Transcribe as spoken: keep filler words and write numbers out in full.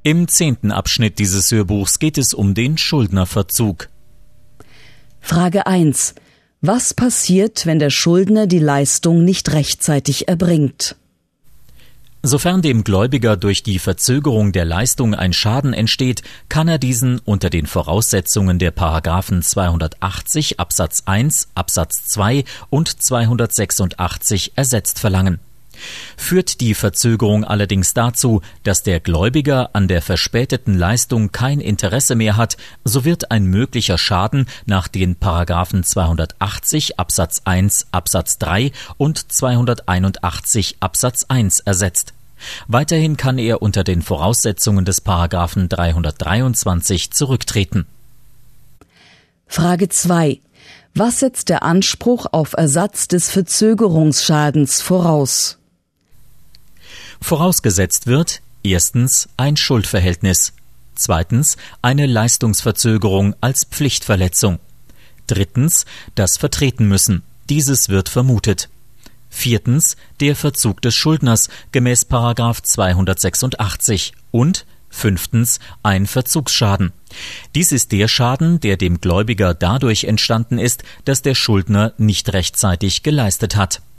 Im zehnten Abschnitt dieses Hörbuchs geht es um den Schuldnerverzug. Frage eins. Was passiert, wenn der Schuldner die Leistung nicht rechtzeitig erbringt? Sofern dem Gläubiger durch die Verzögerung der Leistung ein Schaden entsteht, kann er diesen unter den Voraussetzungen der Paragraphen zweihundertachtzig Absatz eins Absatz zwei und zweihundertsechsundachtzig ersetzt verlangen. Führt die Verzögerung allerdings dazu, dass der Gläubiger an der verspäteten Leistung kein Interesse mehr hat, so wird ein möglicher Schaden nach den Paragraphen zweihundertachtzig Absatz eins Absatz drei und zweihunderteinundachtzig Absatz eins ersetzt. Weiterhin kann er unter den Voraussetzungen des Paragraphen dreihundertdreiundzwanzig zurücktreten. Frage zwei. Was setzt der Anspruch auf Ersatz des Verzögerungsschadens voraus? Vorausgesetzt wird erstens ein Schuldverhältnis, zweitens eine Leistungsverzögerung als Pflichtverletzung, drittens das Vertretenmüssen, dieses wird vermutet, viertens der Verzug des Schuldners gemäß Paragraph zweihundertsechsundachtzig und fünftens ein Verzugsschaden. Dies ist der Schaden, der dem Gläubiger dadurch entstanden ist, dass der Schuldner nicht rechtzeitig geleistet hat.